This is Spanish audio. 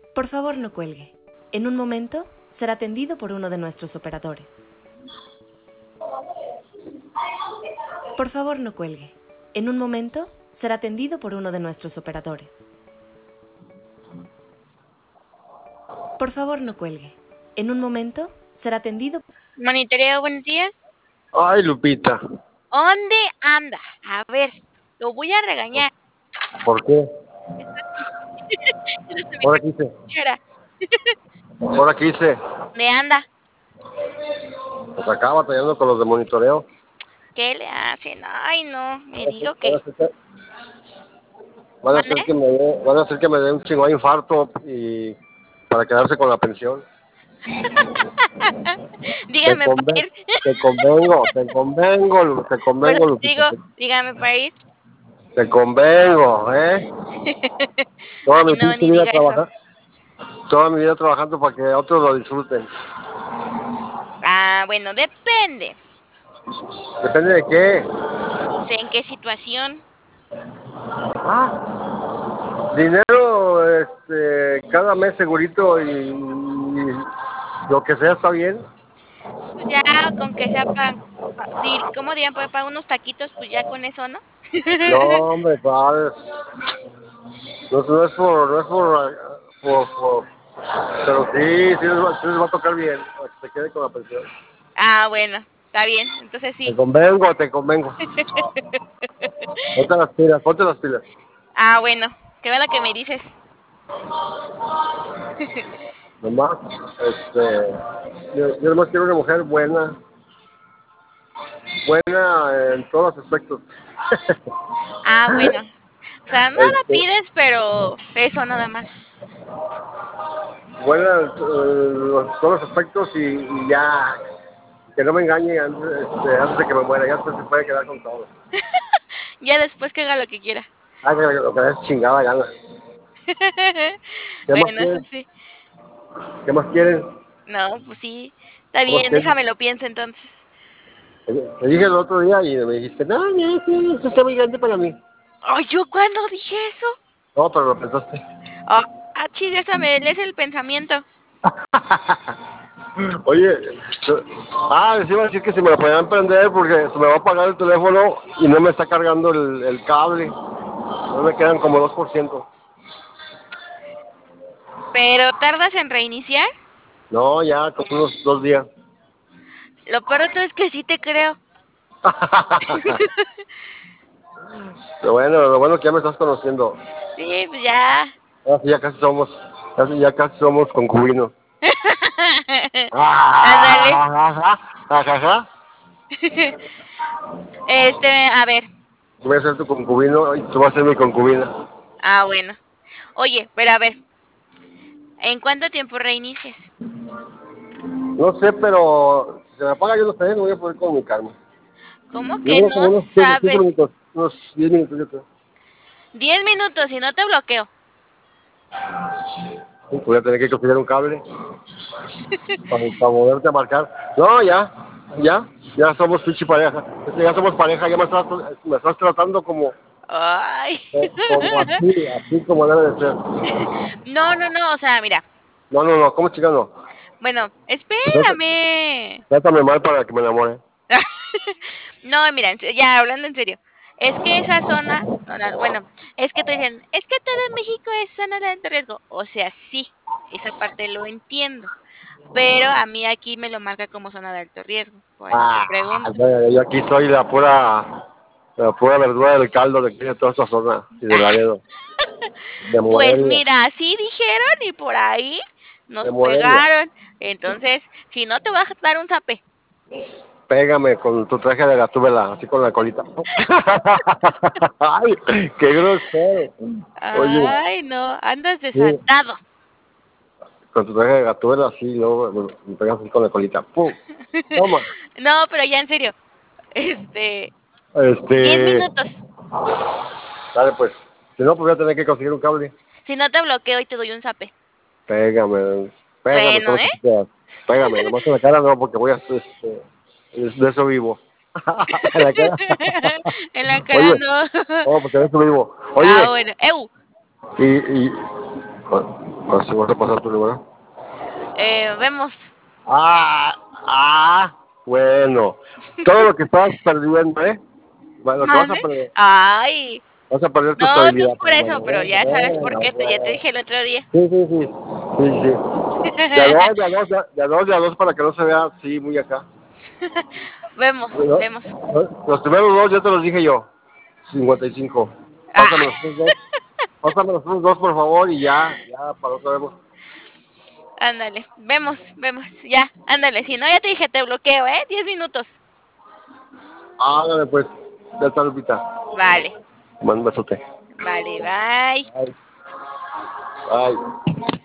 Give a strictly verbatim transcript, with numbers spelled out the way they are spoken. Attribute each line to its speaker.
Speaker 1: Por favor, no cuelgue. En un momento será atendido por uno de nuestros operadores. Por favor, no cuelgue. En un momento será atendido por uno de nuestros operadores. Por favor, no cuelgue. En un momento será atendido.
Speaker 2: Monitoreo, buenos días.
Speaker 3: Ay, Lupita.
Speaker 2: ¿Dónde anda? A ver, lo voy a regañar.
Speaker 3: ¿Por qué? ¿Ahora qué hice? ¿Ahora qué hice?
Speaker 2: ¿Dónde anda?
Speaker 3: Pues acá batallando con los de monitoreo.
Speaker 2: ¿Qué le hacen? Ay, no, me dijo
Speaker 3: Van a
Speaker 2: que...
Speaker 3: hacer que, van a hacer
Speaker 2: ¿Mande?
Speaker 3: que me dé, van a hacer que me dé un chingo de infarto y para quedarse con la pensión. Te,
Speaker 2: Dígame para
Speaker 3: conven,
Speaker 2: ir.
Speaker 3: te convengo, te convengo, Lu- te
Speaker 2: Por
Speaker 3: convengo,
Speaker 2: eso
Speaker 3: Lupita.
Speaker 2: digo,
Speaker 3: Te,
Speaker 2: dígame para ir.
Speaker 3: te convengo, ¿eh? Toda
Speaker 2: Ay,
Speaker 3: mi
Speaker 2: no,
Speaker 3: pinche
Speaker 2: ni
Speaker 3: vida
Speaker 2: diga eso.
Speaker 3: trabajando, toda mi vida trabajando para que otros lo disfruten.
Speaker 2: Ah, bueno, depende.
Speaker 3: Depende de qué.
Speaker 2: Pues, ¿en qué situación?
Speaker 3: Ah, dinero, este, cada mes segurito y, y lo que sea está bien.
Speaker 2: Pues ya, con que sea para... ¿Cómo dirían? Pues para unos taquitos, pues ya con eso, ¿no?
Speaker 3: No, hombre, padre. No, no es por, no es por, por, por- pero sí, sí les, va, sí les va a tocar bien, para que se quede con la pensión.
Speaker 2: Ah, bueno, está bien, entonces
Speaker 3: Te
Speaker 2: sí.
Speaker 3: convengo, te convengo. Ponte las pilas, ponte las pilas.
Speaker 2: Ah, bueno, qué bueno que me dices.
Speaker 3: Nomás, este, yo, yo nomás quiero una mujer buena, buena en todos los aspectos.
Speaker 2: Ah, bueno. O sea, no la
Speaker 3: Este,
Speaker 2: pides, pero eso nada más.
Speaker 3: buena en eh, los- todos los aspectos y, y ya, que no me engañe antes, este, antes de que me muera, ya después se puede quedar con todo.
Speaker 2: Ya después que haga lo que quiera.
Speaker 3: Haga lo que le dé chingada gana. ¿Qué más
Speaker 2: Bueno, eso
Speaker 3: quieren?
Speaker 2: sí.
Speaker 3: ¿Qué más quieren?
Speaker 2: No, pues sí. Está
Speaker 3: ¿Qué más
Speaker 2: bien,
Speaker 3: quieren?
Speaker 2: déjame lo pienso entonces.
Speaker 3: Te te dije el otro día y me dijiste, no, no, sí, esto está muy grande para mí.
Speaker 2: Ay, ¿yo cuándo dije eso?
Speaker 3: No, pero lo pensaste.
Speaker 2: Ah, ah, chis, esa me lees el pensamiento.
Speaker 3: Oye, yo- ah, les iba a decir que si me lo podían prender porque se me va a apagar el teléfono y no me está cargando el, el cable. No me quedan como dos por ciento.
Speaker 2: Pero tardas en reiniciar.
Speaker 3: No, ya, como unos dos días.
Speaker 2: Lo peor de todo es que sí te creo.
Speaker 3: Lo bueno, lo bueno que ya me estás conociendo.
Speaker 2: Sí, pues ya.
Speaker 3: Ahora sí, ya casi somos, casi, ya casi somos concubinos.
Speaker 2: Ándale.
Speaker 3: Ah, ajá, ajá.
Speaker 2: Este, a ver.
Speaker 3: Voy a ser tu concubino y tú vas a ser mi concubina.
Speaker 2: Ah, bueno. Oye, pero a ver. ¿En cuánto tiempo reinicias?
Speaker 3: No sé, pero si se me apaga yo no sé, no voy a poder comunicarme.
Speaker 2: ¿Cómo
Speaker 3: Yo
Speaker 2: que
Speaker 3: creo como
Speaker 2: no
Speaker 3: unos quince
Speaker 2: sabes?
Speaker 3: minutos, unos diez minutos yo creo.
Speaker 2: Diez minutos y no te bloqueo.
Speaker 3: Sí, voy a tener que conseguir un cable para, para volverte a marcar. No, ya, ya, ya somos pinche pareja. Es que ya somos pareja, ya me estás, me estás tratando como,
Speaker 2: Ay.
Speaker 3: como así, así como debe de ser.
Speaker 2: No, no, no, o sea, mira.
Speaker 3: No, no, no, ¿cómo chica no?
Speaker 2: Bueno,
Speaker 3: Trata-
Speaker 2: espérame.
Speaker 3: Trátame mal para que me enamore.
Speaker 2: No, mira, en se- ya hablando en serio. Es que esa zona, no, no, bueno, es que te dicen, es que todo en México es zona de alto riesgo. O sea, sí, esa parte lo entiendo. Pero a mí aquí me lo marca como zona de alto riesgo. Por eso te
Speaker 3: Ah,
Speaker 2: pregunto.
Speaker 3: yo, yo aquí soy la pura, la pura verdura del caldo de aquí de toda esta zona y de Laredo, de
Speaker 2: Pues
Speaker 3: Morelia,
Speaker 2: mira, así dijeron y por ahí
Speaker 3: de
Speaker 2: nos
Speaker 3: Morelia.
Speaker 2: pegaron. Entonces, si no te vas a dar un zape.
Speaker 3: Pégame con tu traje de gatúbela, así con la colita. Ay, qué grosero. Oye,
Speaker 2: Ay, no, andas
Speaker 3: sí,
Speaker 2: desatado.
Speaker 3: con tu traje de gatúbela, así, luego me, me pegas así con la colita. ¡Pum! Toma.
Speaker 2: No, pero ya en serio. Este, diez
Speaker 3: Este,
Speaker 2: minutos.
Speaker 3: dale pues. Si no, pues voy a tener que conseguir un cable.
Speaker 2: Si no te bloqueo y te doy un zape.
Speaker 3: Pégame, pégame
Speaker 2: Bueno,
Speaker 3: todo lo
Speaker 2: ¿eh?
Speaker 3: que tú quieras. Pégame, nomás en la cara no, porque voy a, este, de eso vivo. En la cara.
Speaker 2: En la cara
Speaker 3: Oye,
Speaker 2: no.
Speaker 3: no, porque de eso vivo.
Speaker 2: Ah,
Speaker 3: Oye,
Speaker 2: bueno. ¡Eu!
Speaker 3: y, y, Así vas a pasar tu número.
Speaker 2: Eh, vemos.
Speaker 3: Ah, ah, bueno. Todo lo que estabas perdiendo, ¿eh? Bueno, que vas a
Speaker 2: ¿Mande?
Speaker 3: perder,
Speaker 2: Ay,
Speaker 3: vas a perder tu
Speaker 2: no, no
Speaker 3: estabilidad,
Speaker 2: es por
Speaker 3: pero
Speaker 2: eso,
Speaker 3: bueno,
Speaker 2: pero ya sabes por
Speaker 3: bueno,
Speaker 2: qué, pues ya te
Speaker 3: bueno.
Speaker 2: dije el otro día.
Speaker 3: Sí, sí, sí, sí, sí. De a dos, de a dos, de a de a dos, de a dos para que no se vea, sí, muy acá.
Speaker 2: Vemos,
Speaker 3: Bueno,
Speaker 2: vemos.
Speaker 3: los primeros dos ya te los dije yo, cincuenta y cinco.
Speaker 2: Ah.
Speaker 3: Pásame los otros dos, pásame los otros dos, por favor, y ya, ya, para otra vez.
Speaker 2: Ándale, vemos, vemos, ya, ándale, si no ya te dije, te bloqueo, ¿eh? Diez minutos.
Speaker 3: Ándale, pues, ya está, Lupita.
Speaker 2: Vale,
Speaker 3: Manda un besote.
Speaker 2: vale, bye.
Speaker 3: Bye. Bye.